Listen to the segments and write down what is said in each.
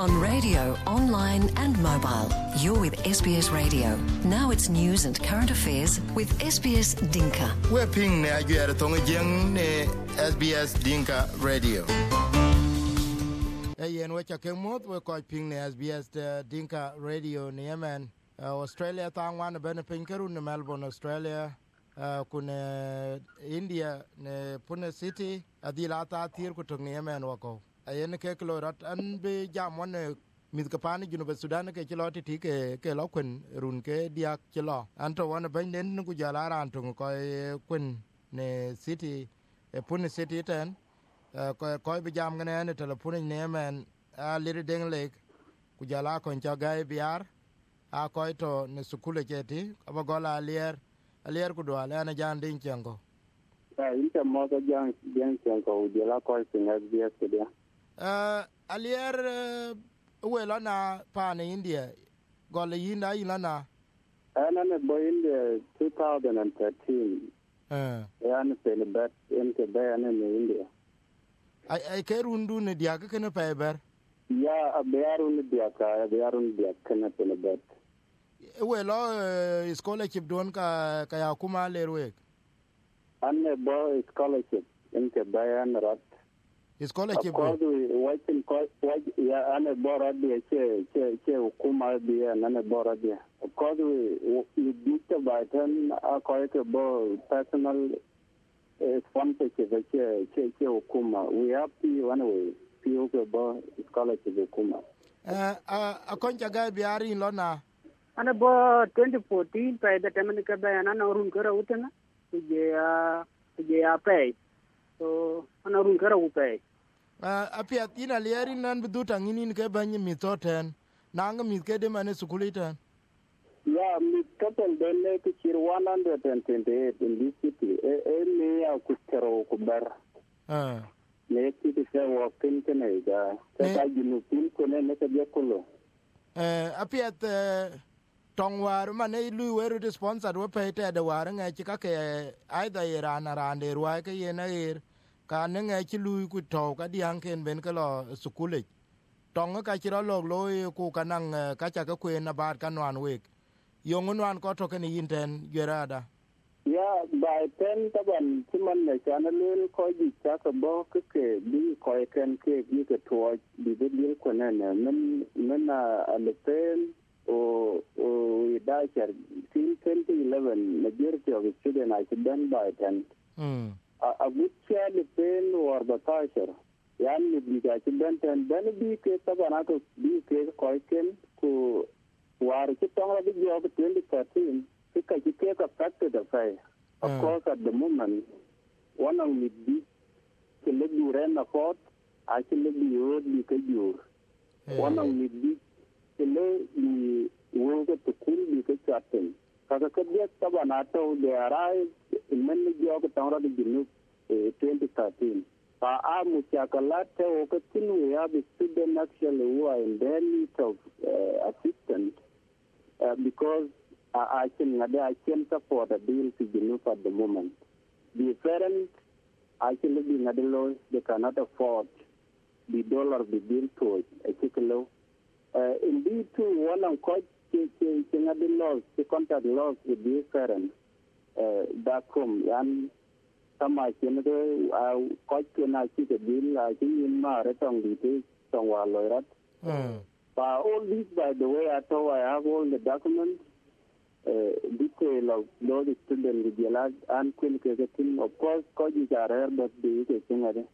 On radio, online and mobile. You're with SBS Radio. Now it's news and current affairs with SBS Dinka. We're ping ne aguera tonga jeng ne SBS Dinka Radio. Yen wecha kemot we ko ping ne SBS Dinka Radio ne Yemen. Australia tangwan ben ping keru ne Melbourne, Australia. Kuna India ne Pune City adilata tir ku tonga Yemen wako. Ayen ke klorat an be jamon mit kapani junu be Sudan ke chiloti ti ke lokwen run ke diak chilo anto wana ben nen ku jala ran to ko kun ne city Pune City ten ko be jam ngene ne telefon ne men a lir deng lek ku jala ko chaga biar a ko to ne sukule cheti aba gola alier ku do ala na jan din chengo inta mo ga jan chengo jala ko sin SBS dia alier wela na pa ne India gole yinda ilana ana boy in the 2013 yana pe ne bet in ke bayana ne India ai ke rundu ne dia ka ne peber ya abayarun dia kana pe ne bet wela scholarship don ka ya kuma lerwe anne boy scholarship in ke bayana rat scholarship ko waiting ko ya ane bora dia che hukuma dia nane bora dia ko you dictate by then ko ke bo personal sponsorship che hukuma we have to anyway pio ke bo scholarship hukuma a konja ga biari lona ane bo 2014 pa da temani ka ba ana urun kara utana je ya pay so ana run kara upe apia ina lieri nan biduta ngini ke banyi mitoten nanga mitke mane sukulita ya mitoten dele ke chir 128 in this city me ya kustero kubar ne kiti se wakin kene ga ta jinu pin kone ne ke bekulo apia tongwar mane lu weru de sponsor wo pete de war nga chika ke aida irana rande ruwa ke yena ka ne nga chi lu ku to ka diang ken ben ka lo sukule tong ka chiro log lo ku kanang ka cha ka kwen na bar kanwan wek yongunwan ko to ken yinten gerada ya by 10 taban timan ne kana lel ko ji cha ka bo ke bi ko ken ke bi ke to bi bi ko ne men na alepen o dasher till 2011 majority of students are done by 10 a good share the pain or the pressure yani biga student and then bi ke tabana to bi ke koiken ku war ki tonga bi job 2013 ka ki ke ka factor the fire of course at the moment one of the big ke le duren afford actually bi yo bi ke jur one of the big le ni woga to kuli ke chatten kaga kadya tabana to they arrived in many job tawra de ginu 2013 pa amu chakalate o katin we have student actually who are in their need of assistance because I can support a deal to ginu at the moment the parents actually being at the low they cannot afford the dollar the bill to a kilo indeed to one of coach the laws the contact laws with the parents back home and some I can coach na chi the bill I think in ma retong details tong wa loirat all this by the way I have all the documents detail of those students with the last and clinical team of course coaches are rare but they can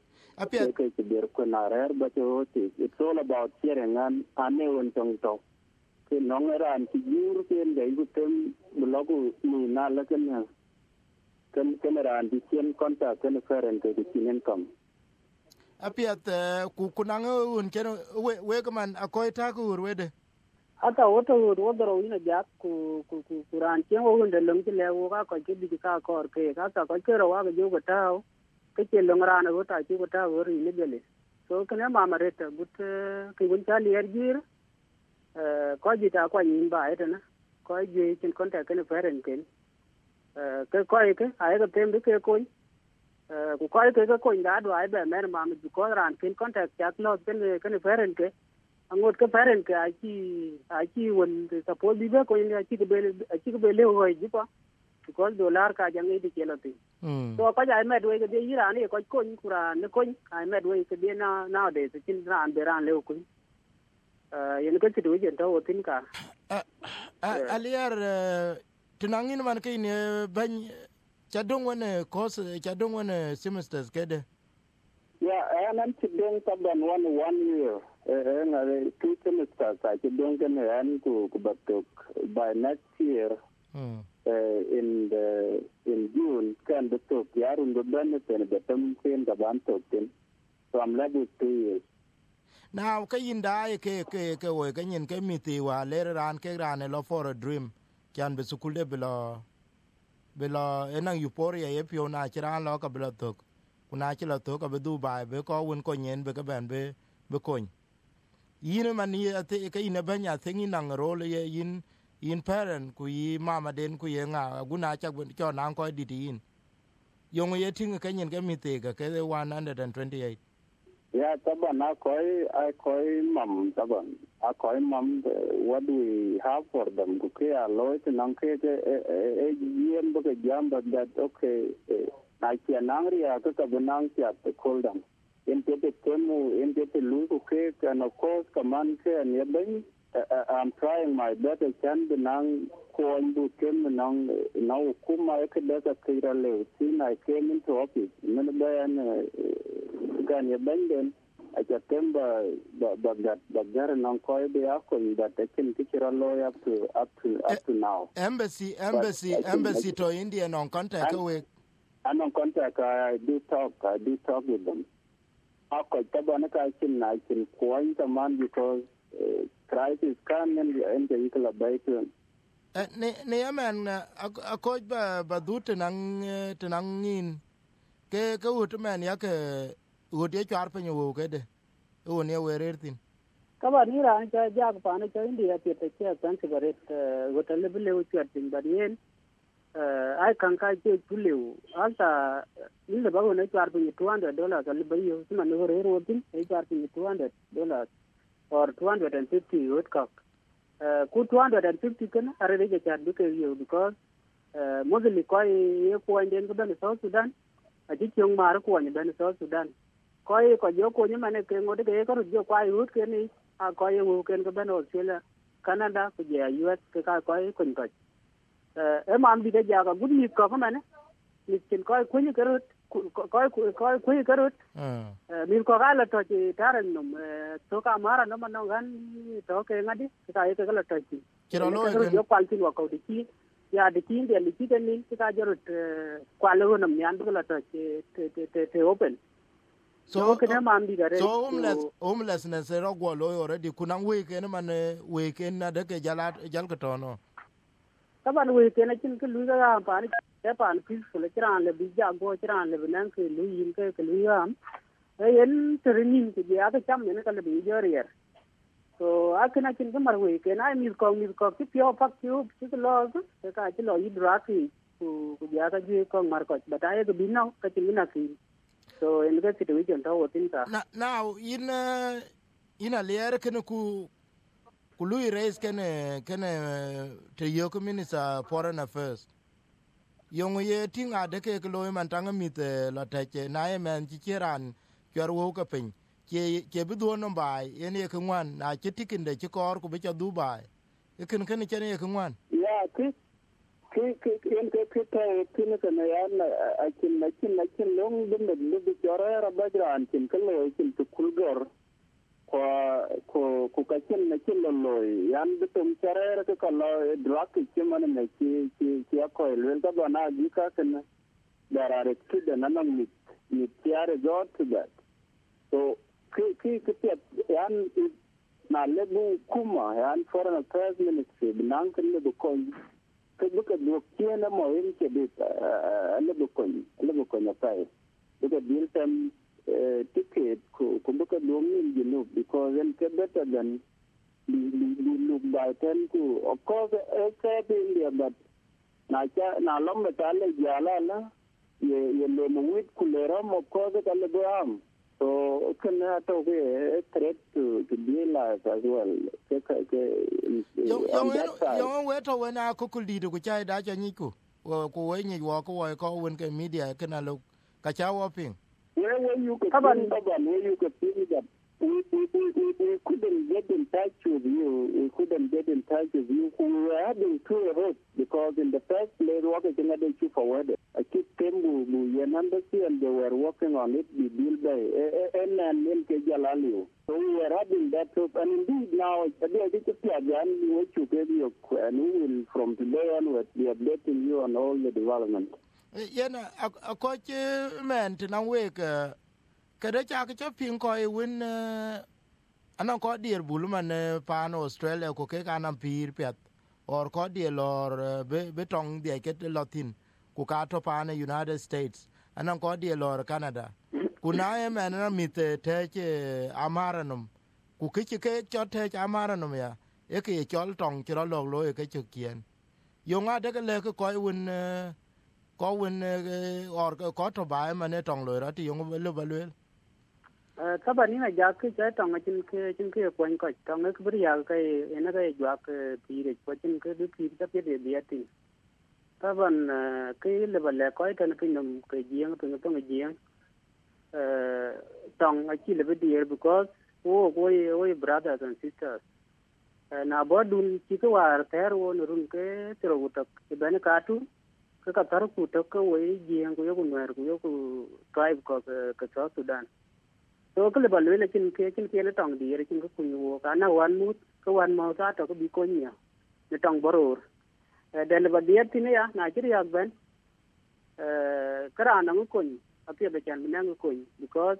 but it's all about sharing and ane tong to ke nongera an tigur ke ndai gutem blogu ni na laken kan ran di chen contact kan parent ke kinen kam apiat ku kunang un chen we man akoy ta ku wede ata woto wodoro ina jak ku ran chen wo nde leng le wo ka ko ke bi ka kor ke ka ta ko ke ro wa ge go ta ke che long ran go ta chi go ta wo ri ne gele so kana mama reta but ke gun cha lier gir ko ji ta ko yin ba ita na ko ji chen contact kan parent ken ke ko ke ai ga tem ke ko ku ko ke ko nda do ai be mer ma mi ko ran ken contact chat no ken parent ke angot ka parent ka achi won suppose bi ko ni achi ke bele hoy jipa because dollar ka jangai di kelati so ko ja med we ke de irani ko ni kura ne ko ai med we ke de na de tin ran be ran le ko yen ko ti we to tin ka aliar tunangin man ke ne ban chadong wane course chadong wane semesters kede and I'm doing something 1 year. And 2 semesters. I don't get an to but by next year in June can the talk yarun the benefit the term train the ban talking. So I'm level 2 years. Now kayin dai ke we kanyin ke miti wa le ran ke ran lo for a dream kan be sukul de bilo enang euphoria ye pio na chiran lo ka bilo tok kuna chilo to ka be Dubai be ko won ko nyen be ka ben be kon yin man ye ate ka ina banya thingi nang role ye yin parent ku yi mama den ku ye nga guna chak ben cho nang ko di yin yong ye ting ka nyen ka mi te ka ke 128 yeah taban I koi mom taban I koi mom what do we have for them ku ke a lot nang ke yen be jam but that okay I can angry at the Banang at the Coldam. Into the Temu, into the Luku cake, and of course, command and Yabang. I'm trying my best. I can be Nang Kuandu Kim Nang now Kuma Ekadaka Kira Lew. Since I came into office, Minaban Yabang, I just remember that there Nang Koi be Akon that I can teach a lawyer up to now. Embassy to India on contact away. I'm on contact. I do talk with them. I can point a man because crisis can and the equal baitu. Ne man a coach ba du tenangin ke ut man ya ke ut ye char pe nyu ke de o ne werertin ka ba ni ran cha jag pa ne cha India pe te cha san sigaret hotel le le uchatin barien I can catch it to live. After in the Bago, I charge $200 a little bit. Man, over here, I charge $200 or 250 wood cock. Could 250 can already charge because mostly Koi point in the South Sudan. I think young Marco and the South Sudan. Koi Kojoko, you man, came over the acre, you quite wood can I Koi who can go to Australia, Canada, US, Koi, Kunkai. Em bi da jaga gud mi ko man mi kin ko kunyi karut ko kunyi karut mi ko gala to ti taran num to ka mara no man gan to ke ngadi ka ye ka la to ti kiro lo yo kwal ti ko di ki ya de ki de li ki de ni ka jorut kwal num yan bu la to te open so ke na man bi gare so homelessness ro go lo already kunang we ke man we ke na de ke jal ka to no taban we ke na chin ke lu ga pa ni ke pan peaceful chiran le bi ja go chiran le nan ke lu yin ke lu yam yen trenin ke ya ka cham ne ka le bi jorier so akena chin ke mar we ke na mi ko ki pyo pak ki lo ke ka chi lo hidrati ku ya ka ji ko mar ko bata ye ke bi na ka chin na ki so en ga situation ta wotin ta now in a layer ken ku Lui raise can to your minister foreign affairs. Young ye ting a decade low man tanga mit la take na man chiran your woke up in. Kebu no by any one, na chitikin the chikor could be a Dubai. You can any one. Yeah, I can long the Jora Bajan in Kalo to Kulgor. Ko kachin na chilolo yan bitum charere ko kala drug chiman na chi ko elwen ka bana dika kana there are kids and anang mit tiare got to that so ki yan na lebu kuma yan foreign affairs ministry nang kan lebu ko buka do kiena mo yin ke bit lebu ko na pai buka deal them ticket kumbuka domin you because then better than look by 10 to of course except India but na lom metale jala la ye lo muwit kulera of course kale doam so can talk a threat to their life as well. Young wetter when I could lead which I dash and Niku. Well, go when you walk away, call when media can I look. Kacha whopping. Where you could where you could see that we couldn't get in touch with you. We couldn't get in touch with you. We were having two hopes because in the first place, what is another you forward? I keep Tembu, Yanandasi, and they were working on it. We deal by and Kejalali. So we were having that hope. And indeed, now, I think it's again, what you gave you, and we will from today onwards be updating you on all the development. A coach man to now wake. Kada chaka chapin koi win anong ko dear buluman pan Australia ko ke kanam pir pet or ko dear or betong dia ket Latin ku ka to pan United States anong ko dear or Canada kuna man na mit te amaranum ku kichi ke chot te amaranum ya e ke chol tong chro log lo e ke chukien yo nga de le ko win ko win or ko to ba man tong lo ra ti yo lo balwel Sabani na jack tong chin ke point ko tong ke bria ke ena ke jak pire ko chin ke du pire ta pe de atin taban ke level le ko tan pinum ke jiang pin tong jiang tong a chi le dear because we brothers and sisters na bodun chi ko war ter wo run ke tro utak ke ben ka tu ke ka tar ku to ko we jiang ko yo ku mer ku yo ku tribe ko ke South Sudan. So cái level lên là trên kia nó trồng địa trên cái khu cả na one mút cái one màu sa to cái bị coi nhiều nó trồng bờ dan level địa thì này na chỉ riak ben cái ra nó coi ở phía bên chân mình coi because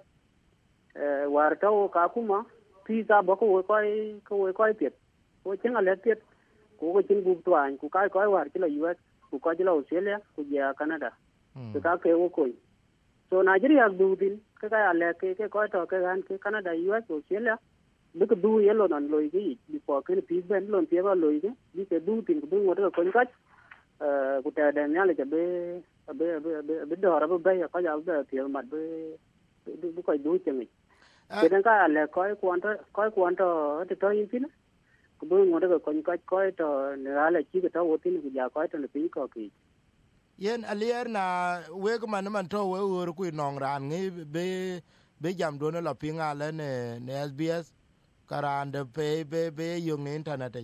war tao cả kuma pizza bao coi tiệt coi chính là lẽ tiệt coi chính bục toàn coi war chỉ là US coi chỉ là Australia coi Canada cái cái coi so Nigeria du din cái ale cái coi to cái gan cái Canada US Australia được du yellow non lôi cái before cái piece ben lon phía vào lôi cái du tin du ngồi đó con cách cụ thể đàn nhau là cái be đỏ ra bay có giáo giờ thì mặt be coi du chừng cái đó cái ale coi quan to thì tôi như thế cụ du ngồi đó con cách coi to là chỉ cái đó tin cái giờ coi to là phí có kỳ yen alier na we ko man to we ur ku nong ran ngi be jam do na la pinga le ne SBS karan de be yung internet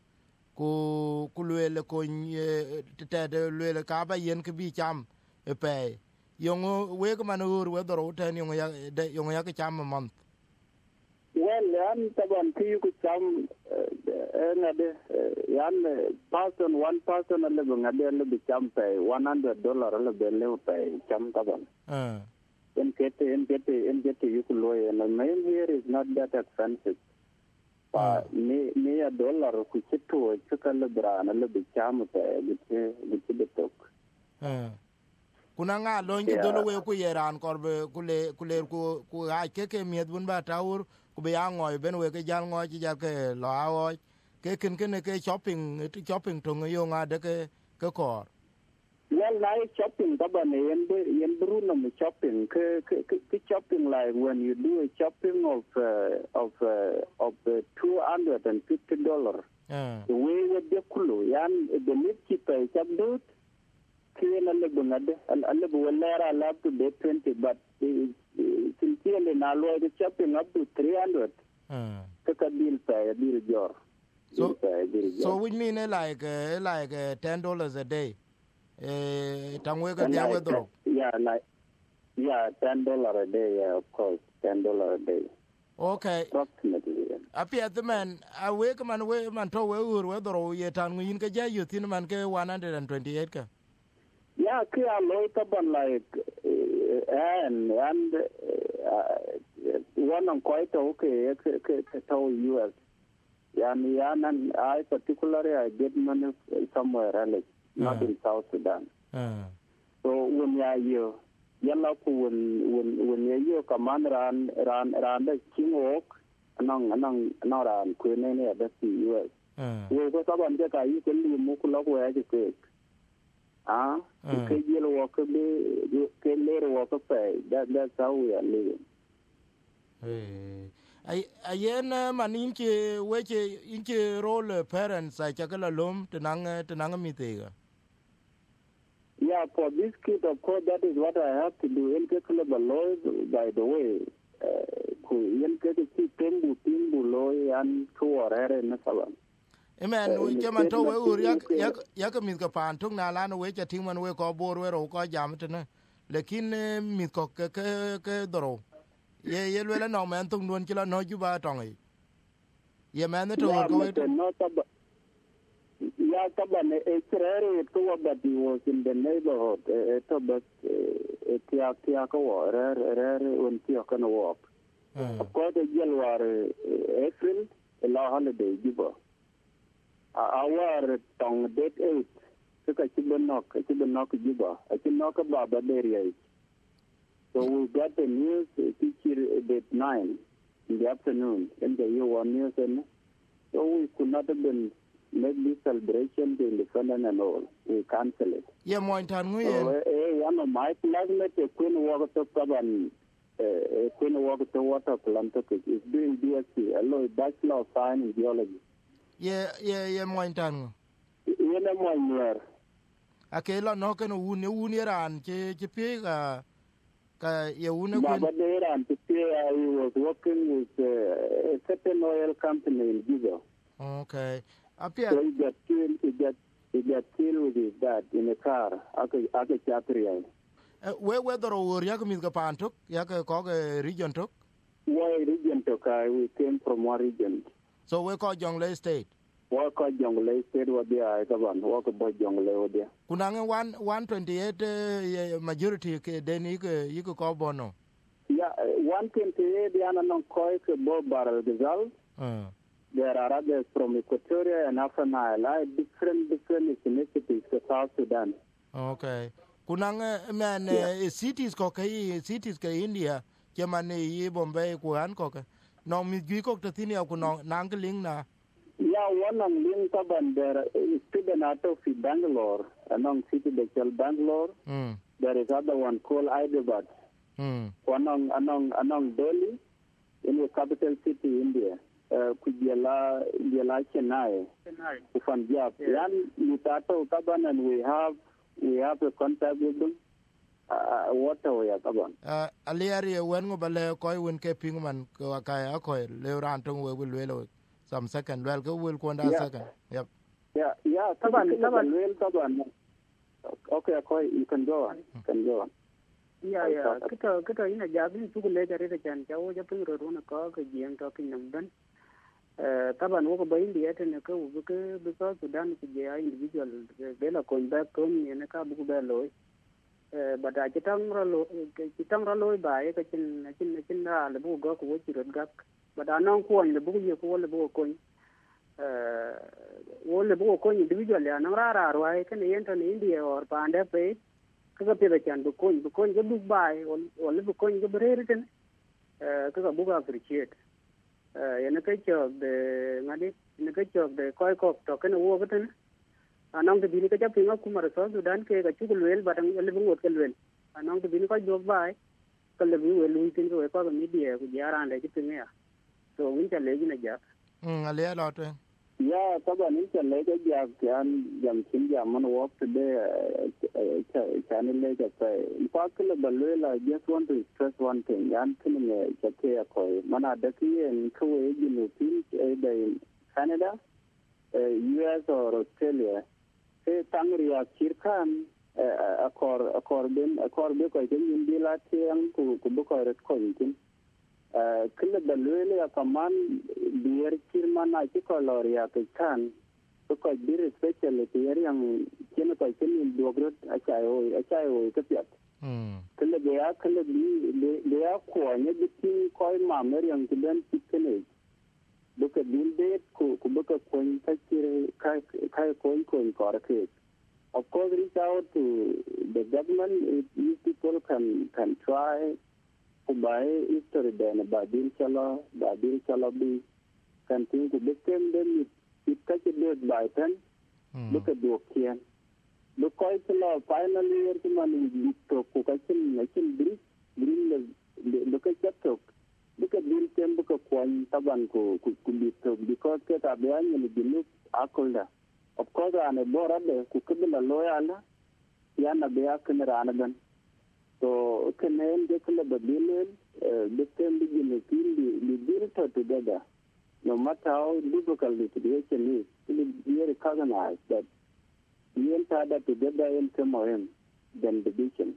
ku le ko te de le ka ba yen ke bi cham e pe yung we ko man ur we do ten yung ya ke cham man well yan taban ki ku cham ngade yan one person le ngade le cham pay $100 le le pay cham taban en kete you could lawyer and the main here is not that expensive me $1 ku chitu chukale brana le cham pay bit tok kuna nga longi dolo we ku yeran korbe ku ha ke miet bun ba taur ku be angoy ben we ke jal ngoy ji ke lo awoy ke ken ke shopping to yo nga de ke kor well like shopping taban yen bruno me shopping ke shopping like when you do a shopping of $250 the way with the kulu yan the mitchi pay chabdut kena le bunade alle buwala lab to be 20 but sincerely na lo the shopping up to 300 ka deal jor so which mean like $10 a day tangwe ka dia wedro $10 a day, yeah, of course, $10 a day. Okay. Approximately. Apia the man, I wake man to we wedro ye tan yin ka ja you tin man ke 128 ka. Yeah, ke a low taban like and one on quite okay to US. And I particularly I get money somewhere else, not in South Sudan. So when you yalla ku when you command ran the king walk anong ran ku ne the US. We go saban je ka yi kelli mu ku lo wa je ke ke yelo walk be ke le walk pe that's how we are living. ayen man inche weche inche role parents I chakala lom tenang mitega. Yeah, for this kid, of course, that is what I have to do. In case of the laws, by the way, in case of timbu loy and kuarere na saban. Amen. We came and told we yak mit ka pan tung na lan we cha ting man we ko bor we ro ko jam tene. Lekin mit ko ke doro. Ye le no man tung nun chila no ju ba tong yi. Ye man to go it. Yeah, Taban, it's rare to that he was in the neighborhood. But Tiako, rare when Tiakan walk. Of course, the January, April, a law holiday, Juba. Our tongue date 8, took a Chibanok, Juba, a Chinoka Baba area. So we got the news teacher date 9 in the afternoon, in the U1 news, and so we could not have been. Make this celebration in the Sunday and all. We cancel it. Yeah, more time. One of my classmates, Queen Walker Taban, Queen Walker Water Atlantic, is doing BSc, a Bachelor of Science in Geology. Yeah, more time. You know, my year. Okay, no, can uni ran, Chipiga, Yauna. But they ran to say I was working with a certain oil company in Giza. Okay. So he got killed with his dad in a car. Aka Chapria. Where the road Yakamika Pantuk, Yaka region took? Why region took? We came from one region. So we call Jonglei State. What called Jonglei State? What they are, walk about Jonglei there. Kunanga 128 majority, then you could call Bono. Yeah, 128, the Anna Koi, Bob Barrel Gazal. There are others from Equatoria and Afan Isle, different ethnicities to South Sudan. Okay. Kunang man cities cities ka India, Germany, Bombay, Kuan Koka. No mi giko to thini akuno nangling na. Yeah, one on link up and there is student out of Bangalore, among city they call Bangalore. There is other one called Hyderabad. One on Delhi in the capital city, India. Kujela Chennai, Ufanjab. Yan Mutato Kaban, and we have a contact with them. Water we are Kaban. Aliari when Bale Koi win Kaping man Kakai Akoi, Leorantung will will some second. Well, go will Kwanda second. Yep. Yeah, Kaban. Okay, Akoi, you can go on. Yeah. Kita ina jabin suku le jare da jan jawo japin ro na ko ke jeng talking number. Taban wo ko bayin dia tene ko because Sudan ku je individual bela ko back ko ni ne ka bu ba loy. But I kitang ra loy ba e ka chin ra le bu go ko wo chi ro gak. But anong ko le bu ye ko le bu ko wo le bu ko individual ya nang ra ro ai kan yen to ni India or pande pe ka pe da chan bu ko ga bu bai o le bu ko ga bere ten ka bu ga appreciate yana ka chok de ngadi yana ka chok de koi kok to kana wo ka ten anong de bini ka cha pinga kumar so Sudan ke ka chukul wel batang le bu ngot kel wel anong de bini ko job bai ka le bu wel lu tin ko ko ga media ku jaran de pinga ya so win cha le ji na ja ale lot. Yeah, Taban is a leg jam jam man walk today channel leg in fact I just want to stress one thing. Yan killing a koi mana daki and Kuwait in Canada, US or Australia. Say Tangria Kirkan a corbico in Bilatian to Buko Red Coin. Kila balwele akaman biar kirman aja kalau ya kan, so kau bir special biar yang kena kau kena dua grade acai kepiat. Kila dia kuahnya bikin kau mamer yang kemudian kena, bukan bildet ku bukan koin kai koin korek. Of course, reach out to the government. If people can try. By history then Babil Chala be continue to become them it catch it by 10. Look at the Okian. Look quite a lot finally man to Kukachin bring the look at that talk. buka bil tem buka kwan taban ko kulito because ke ta bayan ni binu akulda of course ane borade ku kibla loyala yana be akne ranaban so kenen de kula babilin the tem begin to build together no matter how difficult the situation is we recognize that we enter that together in Cameroon then division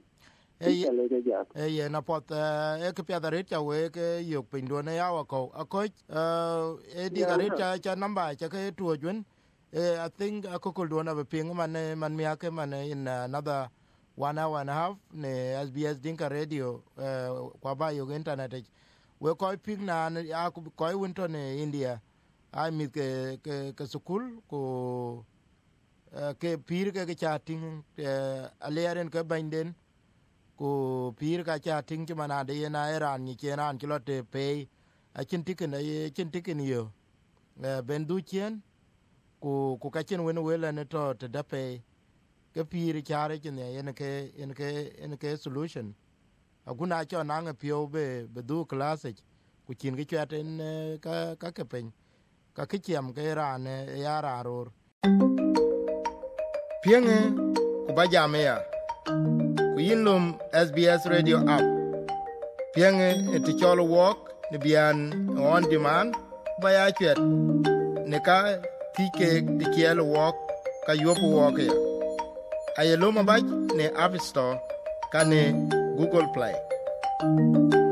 na pot ke piadarit cha we ke yok pindo na yawa ko akoch di garit cha namba cha ke tuojun I think akokol do na be ping man mi ake man in another 1 hour and a half ne SBS Dinka Radio kwa ba yo internet we ko ping na ya ko winter ne India ai mi ke school ko ke pir ke chatting aleren ke banden ko pir ka chatting ki manade na Iran ni kenan kilote pay a chin tiken yo ben du chen ko ka chen wen wela ne to da pay ke pir chare chen ne ke solution aguna cho na ngapio be du class ku chin ki chaten ka ke pen ka kichiam ke ran ya raror pienge ku bajame ya ku yinlum SBS Radio app pienge ti cholo walk ni bian on demand baya chet ne ka tike di kielo walk ka yopo walk ya ayelo mabaj ne App Store ka ne Google Play